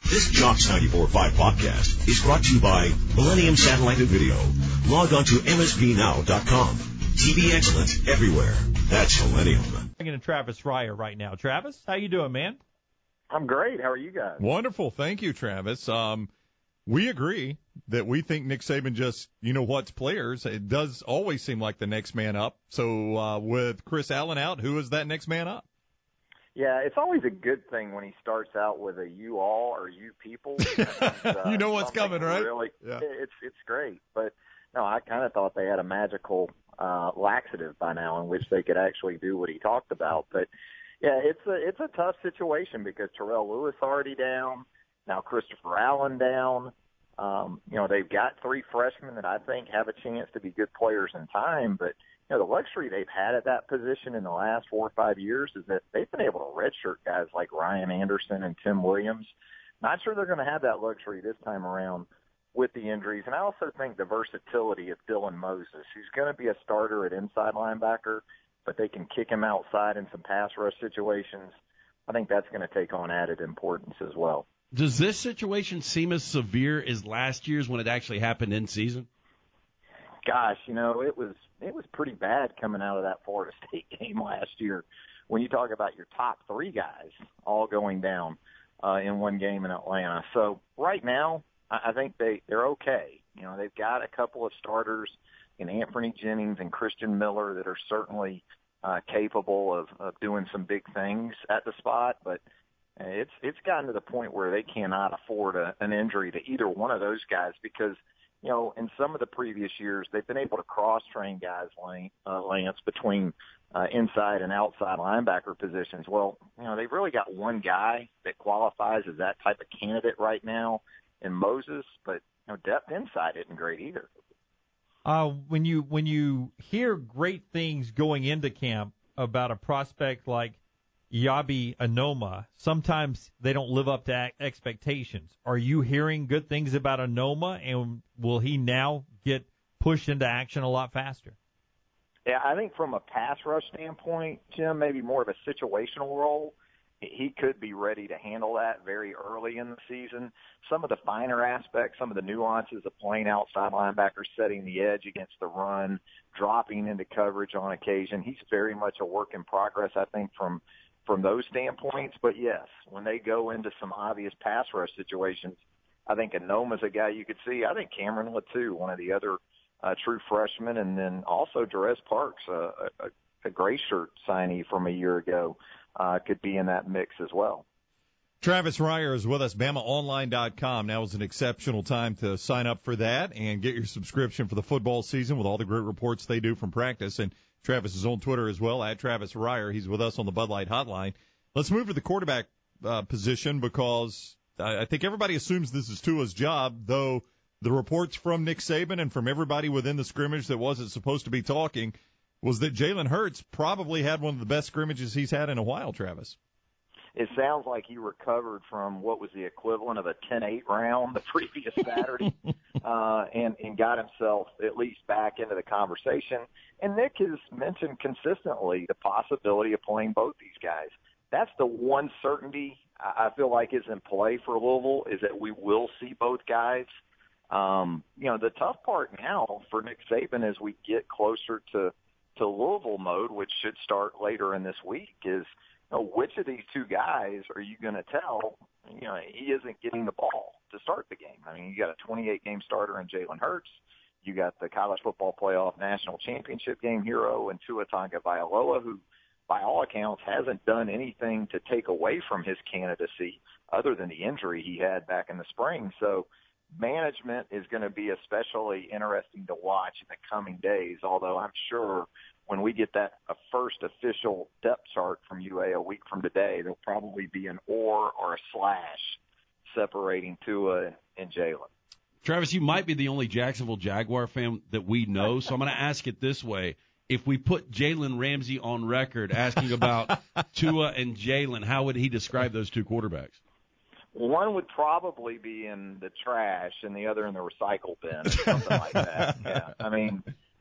This Jocks 94.5 podcast is brought to you by Millennium Satellite and Video. Log on to mspnow.com. TV excellence everywhere. That's Millennium. I'm to Travis Reier right now. Travis, how you doing, man? I'm great. How are you guys? Wonderful. Thank you, Travis. We agree that we think Nick Saban just, what's players. It does always seem like the next man up. So with Chris Allen out, who is that next man up? Yeah, it's always a good thing when he starts out with a you all or you people. You know what's coming, right? Really, yeah. It's great. But, no, I kind of thought they had a magical laxative by now in which they could actually do what he talked about. But, yeah, it's a tough situation because Terrell Lewis already down. Now Christopher Allen down. They've got three freshmen that I think have a chance to be good players in time, but the luxury they've had at that position in the last 4 or 5 years is that they've been able to redshirt guys like Ryan Anderson and Tim Williams. Not sure they're going to have that luxury this time around with the injuries. And I also think the versatility of Dylan Moses, who's going to be a starter at inside linebacker, but they can kick him outside in some pass rush situations. I think that's going to take on added importance as well. Does this situation seem as severe as last year's when it actually happened in season? Gosh, it was pretty bad coming out of that Florida State game last year when you talk about your top three guys all going down in one game in Atlanta. So right now, I think they're okay. They've got a couple of starters in Anthony Jennings and Christian Miller that are certainly capable of doing some big things at the spot, but it's gotten to the point where they cannot afford an injury to either one of those guys because, in some of the previous years, they've been able to cross-train guys, Lance, between inside and outside linebacker positions. Well, they've really got one guy that qualifies as that type of candidate right now in Moses, but depth inside isn't great either. When you hear great things going into camp about a prospect like Yabi Anoma, sometimes they don't live up to expectations. Are you hearing good things about Anoma, and will he now get pushed into action a lot faster? Yeah, I think from a pass rush standpoint, Jim, maybe more of a situational role. He could be ready to handle that very early in the season. Some of the finer aspects, some of the nuances of playing outside linebacker, setting the edge against the run, dropping into coverage on occasion, he's very much a work in progress, I think, from those standpoints. But, yes, when they go into some obvious pass rush situations, I think Anoma's a guy you could see. I think Cameron Latu, one of the other true freshmen, and then also Jerez Parks, a gray shirt signee from a year ago, could be in that mix as well. Travis Reier is with us, BamaOnline.com. Now is an exceptional time to sign up for that and get your subscription for the football season with all the great reports they do from practice. And Travis is on Twitter as well, at Travis Reier. He's with us on the Bud Light Hotline. Let's move to the quarterback position because I think everybody assumes this is Tua's job, though the reports from Nick Saban and from everybody within the scrimmage that wasn't supposed to be talking was that Jalen Hurts probably had one of the best scrimmages he's had in a while, Travis. It sounds like he recovered from what was the equivalent of a 10-8 round the previous Saturday and got himself at least back into the conversation. And Nick has mentioned consistently the possibility of playing both these guys. That's the one certainty I feel like is in play for Louisville, is that we will see both guys. The tough part now for Nick Saban as we get closer to Louisville mode, which should start later in this week, is which of these two guys are you going to tell, he isn't getting the ball to start the game? I mean, you got a 28-game starter in Jalen Hurts. You got the College Football Playoff National Championship game hero in Tua Tagovailoa, who, by all accounts, hasn't done anything to take away from his candidacy other than the injury he had back in the spring. So management is going to be especially interesting to watch in the coming days, although I'm sure when we get that first official depth chart from UA a week from today, there'll probably be an or a slash separating Tua and Jalen. Travis, you might be the only Jacksonville Jaguar fan that we know, so I'm going to ask it this way. If we put Jalen Ramsey on record asking about Tua and Jalen, how would he describe those two quarterbacks? One would probably be in the trash and the other in the recycle bin or something like that. Yeah. I mean,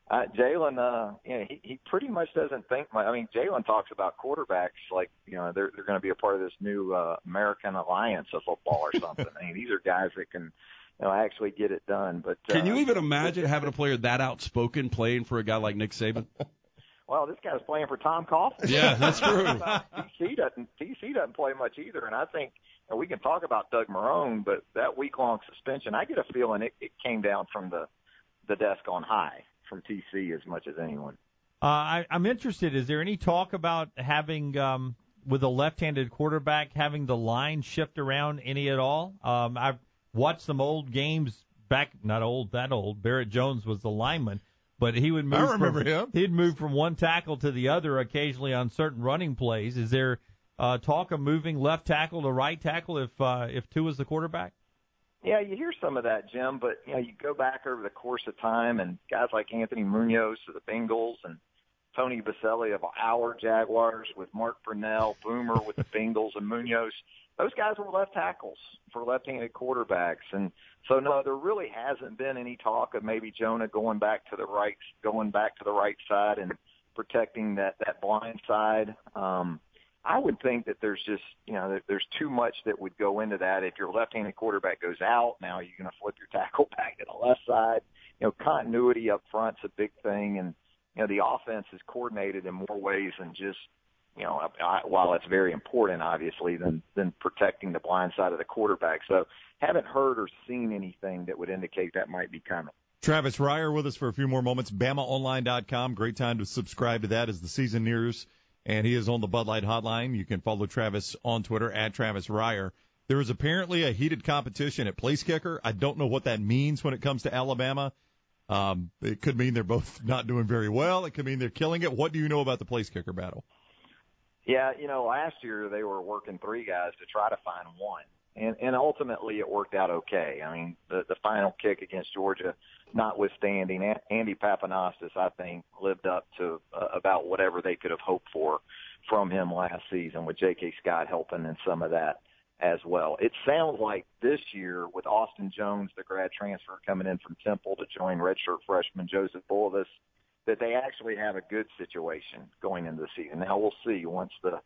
Jalen, he pretty much doesn't think much. I mean, Jalen talks about quarterbacks like, they're going to be a part of this new American Alliance of football or something. I mean, these are guys that can, actually get it done. But can you even imagine having a player that outspoken playing for a guy like Nick Saban? Well, this guy's playing for Tom Coughlin. Yeah, that's true. TC doesn't play much either, and I think we can talk about Doug Marrone, but that week-long suspension, I get a feeling it came down from the desk on high from TC as much as anyone. I'm interested. Is there any talk about having, with a left-handed quarterback, having the line shift around any at all? I've watched some old games back, not old, that old. Barrett Jones was the lineman, but he would move. I remember him. He'd move from one tackle to the other occasionally on certain running plays. Is there talk of moving left tackle to right tackle if Tua's the quarterback? Yeah, you hear some of that, Jim, but you go back over the course of time, and guys like Anthony Munoz of the Bengals and Tony Baselli of our Jaguars with Mark Brunell, Boomer with the Bengals, and Munoz, those guys were left tackles for left-handed quarterbacks. And so, no, there really hasn't been any talk of maybe Jonah going back to the right side and protecting that blind side. I would think that there's just, there's too much that would go into that. If your left-handed quarterback goes out, now you're going to flip your tackle back to the left side. Continuity up front's a big thing, and the offense is coordinated in more ways than just, while it's very important, obviously, than protecting the blind side of the quarterback. So haven't heard or seen anything that would indicate that might be coming. Travis Reier with us for a few more moments. BamaOnline.com. Great time to subscribe to that as the season nears. And he is on the Bud Light hotline. You can follow Travis on Twitter at Travis Reier. There is apparently a heated competition at place kicker. I don't know what that means when it comes to Alabama. It could mean they're both not doing very well. It could mean they're killing it. What do you know about the place kicker battle? Yeah, last year they were working three guys to try to find one. And ultimately it worked out okay. I mean, the final kick against Georgia, notwithstanding, Andy Papanastis, I think, lived up to about whatever they could have hoped for from him last season, with J.K. Scott helping in some of that as well. It sounds like this year, with Austin Jones, the grad transfer, coming in from Temple to join redshirt freshman Joseph Bulovas, that they actually have a good situation going into the season. Now we'll see once the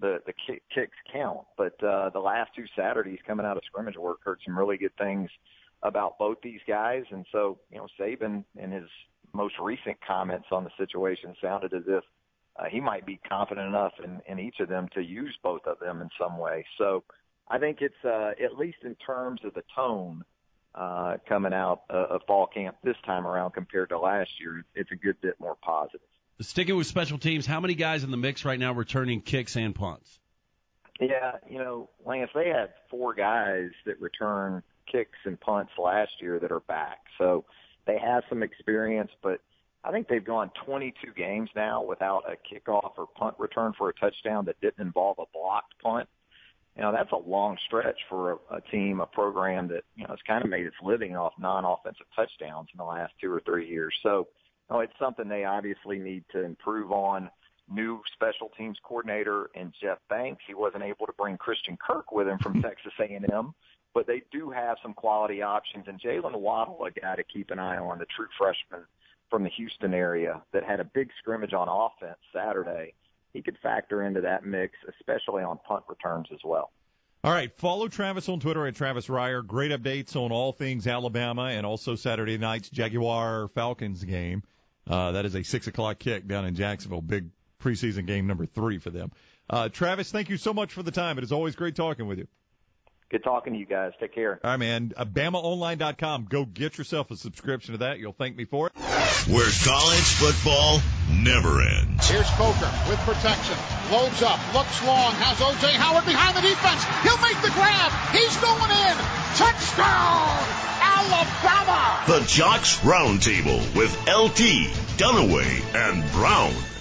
kicks count. But the last two Saturdays coming out of scrimmage work heard some really good things about both these guys. And so, Saban in his most recent comments on the situation sounded as if he might be confident enough in each of them to use both of them in some way. So I think it's, at least in terms of the tone coming out of fall camp this time around compared to last year, it's a good bit more positive. Sticking with special teams, how many guys in the mix right now returning kicks and punts? Yeah, Lance, they had four guys that return kicks and punts last year that are back. So they have some experience, but I think they've gone 22 games now without a kickoff or punt return for a touchdown that didn't involve a blocked punt. That's a long stretch for a team, a program that, has kind of made its living off non-offensive touchdowns in the last 2 or 3 years. So, it's something they obviously need to improve on. New special teams coordinator in Jeff Banks. He wasn't able to bring Christian Kirk with him from Texas A&M, but they do have some quality options. And Jalen Waddle, a guy to keep an eye on, the true freshman from the Houston area that had a big scrimmage on offense Saturday. He could factor into that mix, especially on punt returns as well. All right, follow Travis on Twitter at Travis Reier. Great updates on all things Alabama and also Saturday night's Jaguar-Falcons game. That is a 6 o'clock kick down in Jacksonville. Big preseason game number 3 for them. Travis, thank you so much for the time. It is always great talking with you. Good talking to you guys. Take care. All right, man. BamaOnline.com. Go get yourself a subscription to that. You'll thank me for it. Where college football never ends. Here's Coker with protection. Loads up. Looks long. Has O.J. Howard behind the defense. He'll make the grab. He's going in. Touchdown, Alabama. The Jocks Roundtable with LT, Dunaway, and Brown.